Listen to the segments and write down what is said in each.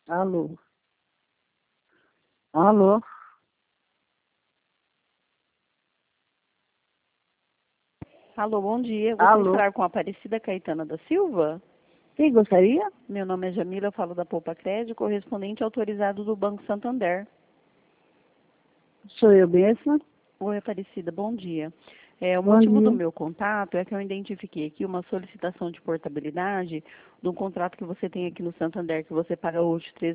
Alô? Alô? Alô, bom dia. Gostaria de Alô? falar com a Aparecida Caetana da Silva. Quem gostaria? Meu nome é Jamila, eu falo da Poupa Crédito, correspondente autorizado do Banco Santander. Sou eu mesma. Oi, Aparecida, bom dia. O Bom motivo do dia. meu contato é que eu identifiquei aqui uma solicitação de portabilidade de um contrato que você tem aqui no Santander, que você paga hoje R$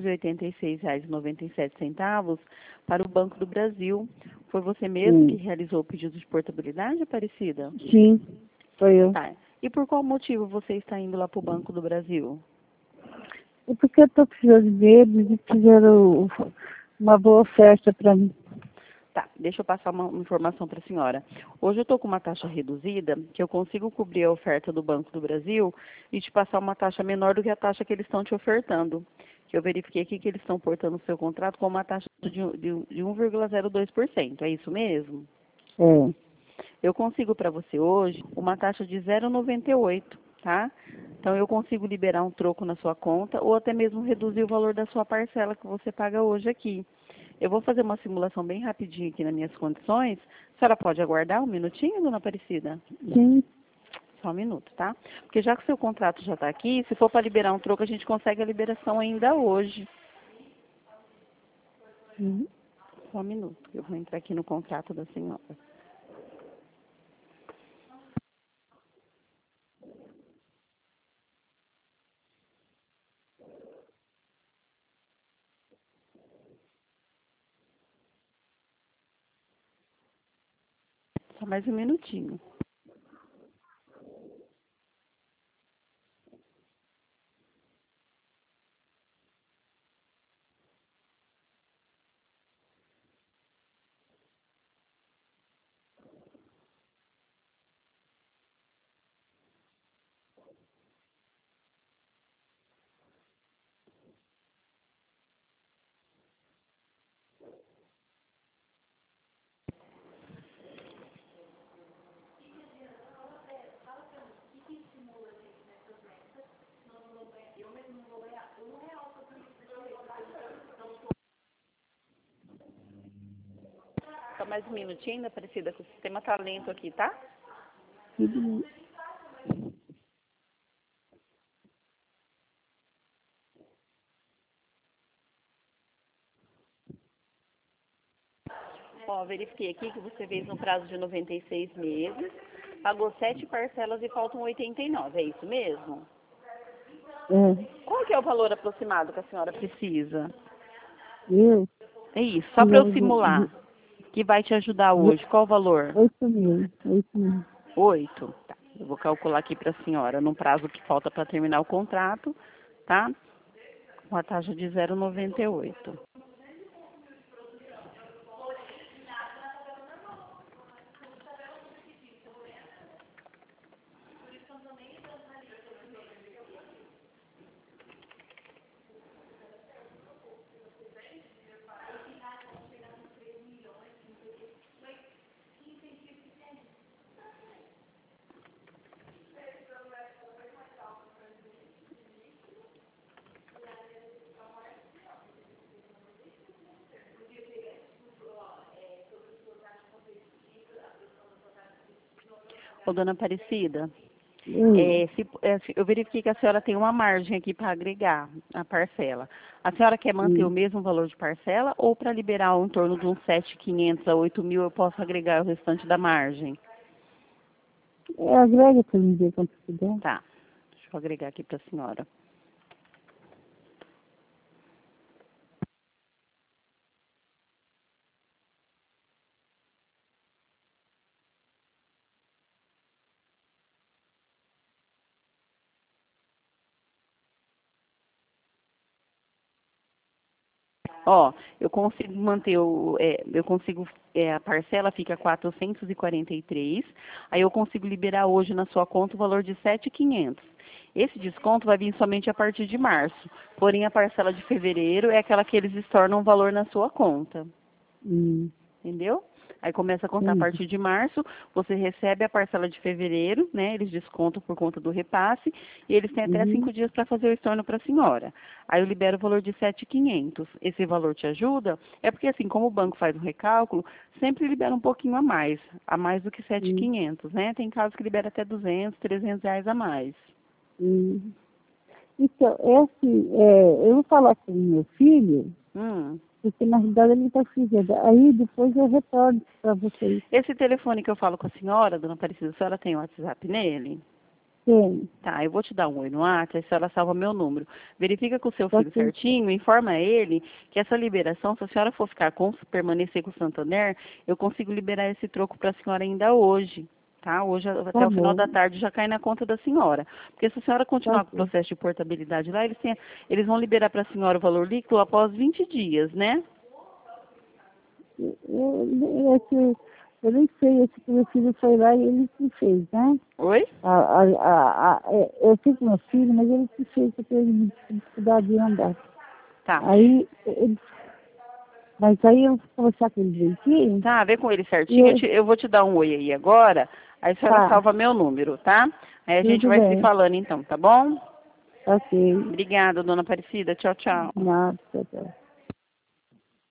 386,97 para o Banco do Brasil. Foi você mesmo que Sim. realizou o pedido de portabilidade, Aparecida? Sim, sou eu. Tá. E por qual motivo você está indo lá para o Banco do Brasil? E porque eu estou precisando de deles e fizeram uma boa oferta para mim. Tá, deixa eu passar uma informação para a senhora. Hoje eu estou com uma taxa reduzida, que eu consigo cobrir a oferta do Banco do Brasil e te passar uma taxa menor do que a taxa que eles estão te ofertando. Que eu verifiquei aqui que eles estão portando o seu contrato com uma taxa de 1,02%. É isso mesmo? É. Eu consigo para você hoje uma taxa de 0,98, tá? Então eu consigo liberar um troco na sua conta ou até mesmo reduzir o valor da sua parcela que você paga hoje aqui. Eu vou fazer uma simulação bem rapidinho aqui nas minhas condições. A senhora pode aguardar um minutinho, dona Aparecida? Sim. Só um minuto, tá? Porque já que o seu contrato já está aqui, se for para liberar um troco, a gente consegue a liberação ainda hoje. Uhum. Só um minuto, eu vou entrar aqui no contrato da senhora. Só mais um minutinho. Só mais um minutinho, ainda Aparecida, que o sistema tá lento aqui, tá? Tudo bem. Ó, verifiquei aqui que você fez no prazo de 96 meses, pagou 7 parcelas e faltam 89, é isso mesmo? É. Qual que é o valor aproximado que a senhora precisa? Eu É isso, só para eu precisava simular, que vai te ajudar de hoje. Qual o valor? 8 mil. 8 mil. 8. Tá. Eu vou calcular aqui para a senhora, no prazo que falta para terminar o contrato, tá? Com a taxa de 0,98. Ô, dona Aparecida, Hum. eu verifiquei que a senhora tem uma margem aqui para agregar a parcela. A senhora quer manter o Hum. mesmo valor de parcela ou para liberar em torno de uns 7.500 a 8.000 eu posso agregar o restante da margem? É, agrega para me ver quanto que dá. Tá, deixa eu agregar aqui para a senhora. Ó, eu consigo manter a parcela fica 443, aí eu consigo liberar hoje na sua conta o valor de 7.500. Esse desconto vai vir somente a partir de março, porém a parcela de fevereiro é aquela que eles estornam o valor na sua conta, Hum. entendeu? Aí começa a contar a partir de março, você recebe a parcela de fevereiro, né? Eles descontam por conta do repasse e eles têm até 5 dias para fazer o estorno para a senhora. Aí eu libero o valor de 7.500. Esse valor te ajuda? É porque assim, como o banco faz o recálculo, sempre libera um pouquinho a mais do que 7.500, né? Tem casos que libera até 200, 300 reais a mais. Então, eu vou falar com o meu filho, porque na realidade ele está precisando. Aí depois eu retorno para vocês. Esse telefone que eu falo com a senhora, dona Aparecida, a senhora tem o WhatsApp nele? Tem. Tá, eu vou te dar um oi no WhatsApp, a senhora salva meu número. Verifica com o seu filho certinho, informa ele que essa liberação, se a senhora for permanecer com o Santander, eu consigo liberar esse troco para a senhora ainda hoje. Tá? Hoje, até o final da tarde, já cai na conta da senhora. Porque se a senhora continuar com o processo de portabilidade lá, eles vão liberar para a senhora o valor líquido após 20 dias, né? Eu nem sei, esse que meu filho foi lá e ele que fez, né? Oi? Eu fiz com meu filho, mas ele que fez, porque ele dificuldade de andar. Tá. Mas aí eu vou conversar com ele direitinho. Tá, vê com ele certinho. Eu vou te dar um oi aí agora. Aí a senhora salva meu número, tá? Aí a gente vai se falando então, tá bom? Ok. Obrigada, dona Aparecida. Tchau, tchau. Nada, tchau, tchau.